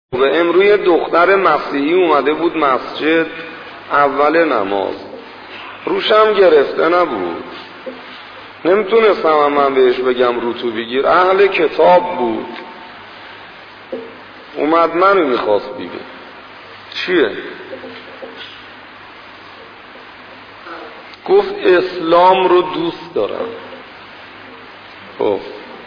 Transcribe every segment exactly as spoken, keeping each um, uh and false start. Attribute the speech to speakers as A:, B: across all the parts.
A: و امروی دختر مسیحی اومده بود مسجد اول نماز، روشم گرفته نبود، نمیتونستم من بهش بگم رو تو بگیر، اهل کتاب بود، اومد منو میخواست ببین چیه؟ گفت اسلام رو دوست دارم. خب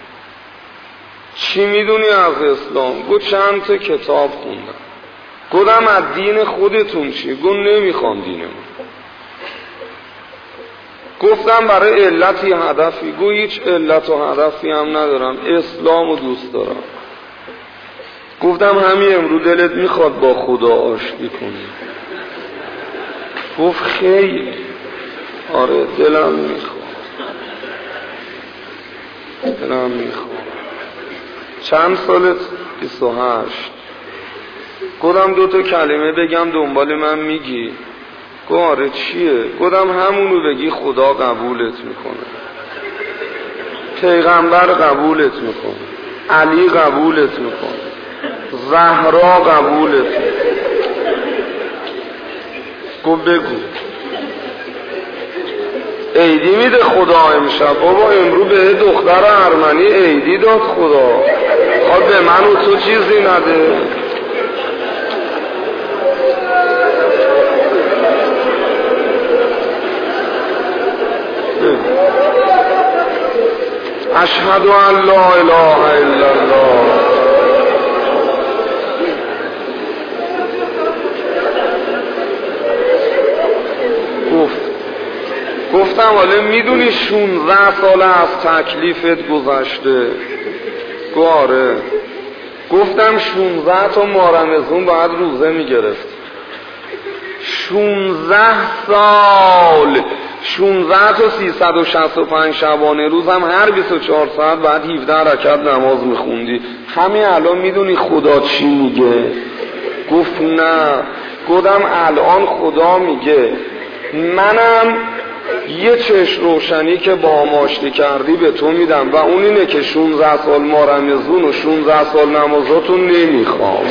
A: چی میدونی از اسلام؟ گفت چند تا کتاب خوندم. گفتم از دین خودتون چی؟ گفت نمیخوام دینمون. گفتم برای علتی هدفی؟ گفت هیچ علت و هدفی هم ندارم، اسلام رو دوست دارم. گفتم همین امروز دلت میخواد با خدا آشتی کنی؟ گفت خیلی. آره دلم میخواد، دلم میخواد. چند سالت؟ بیست و هشت. گفتم دو تا کلمه بگم دنبال من میگی؟ گفت آره چیه؟ گفتم همونو بگی خدا قبولت میکنه، پیغمبر قبولت میکنه، علی قبولت میکنه، زهرا قبولت میکنه. گفت بگو. عیدی میده خدا امشب؟ بابا امرو به دختر ارمنی عیدی داد خدا، خب به من و تو چیزی نده؟ اشهد ان لا اله الا الله. گفت گفتم حالا میدونی شونزده ساله از تکلیفت گذشته؟ گفت آره. گفتم شونزده تا مارمزون باید روزه میگرفت. شونزده سال، شونزده تا سیصد و شصت و پنج شبانه روز هم هر بیست و چهار ساعت بعد هفده رکعت نماز میخوندی. همین الان میدونی خدا چی میگه؟ گفت نه. گفتم الان خدا میگه منم یه چشم روشنی که با هم آشتی کردی به تو میدم و اون اینه که شونزده سال ما رمزون و شونزده سال نمازاتون نمیخوام.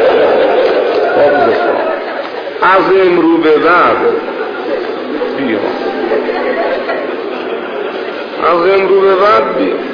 A: از امرو به بعد بیا، از امرو به بعد بیا.